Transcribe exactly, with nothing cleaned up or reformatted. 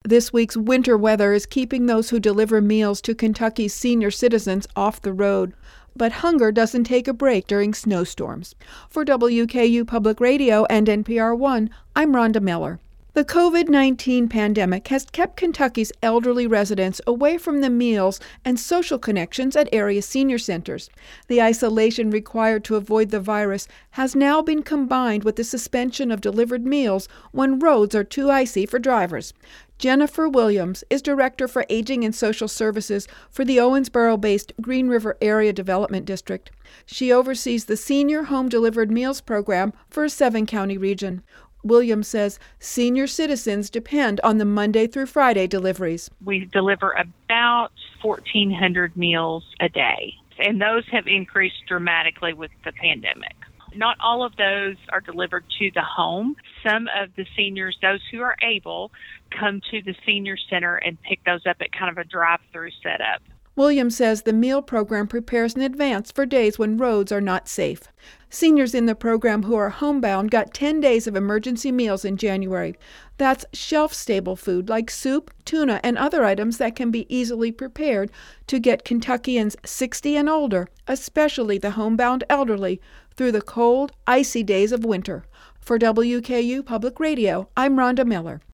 This week's winter weather is keeping those who deliver meals to Kentucky's senior citizens off the road. But hunger doesn't take a break during snowstorms. For W K U Public Radio and N P R One, I'm Rhonda Miller. The covid nineteen pandemic has kept Kentucky's elderly residents away from the meals and social connections at area senior centers. The isolation required to avoid the virus has now been combined with the suspension of delivered meals when roads are too icy for drivers. Jennifer Williams is Director for Aging and Social Services for the Owensboro-based Green River Area Development District. She oversees the Senior Home Delivered Meals program for a seven-county region. Williams says senior citizens depend on the Monday through Friday deliveries. We deliver about fourteen hundred meals a day, and those have increased dramatically with the pandemic. Not all of those are delivered to the home. Some of the seniors, those who are able, come to the senior center and pick those up at kind of a drive-through setup. Williams says the meal program prepares in advance for days when roads are not safe. Seniors in the program who are homebound got ten days of emergency meals in January. That's shelf-stable food like soup, tuna, and other items that can be easily prepared to get Kentuckians sixty and older, especially the homebound elderly, through the cold, icy days of winter. For W K U Public Radio, I'm Rhonda Miller.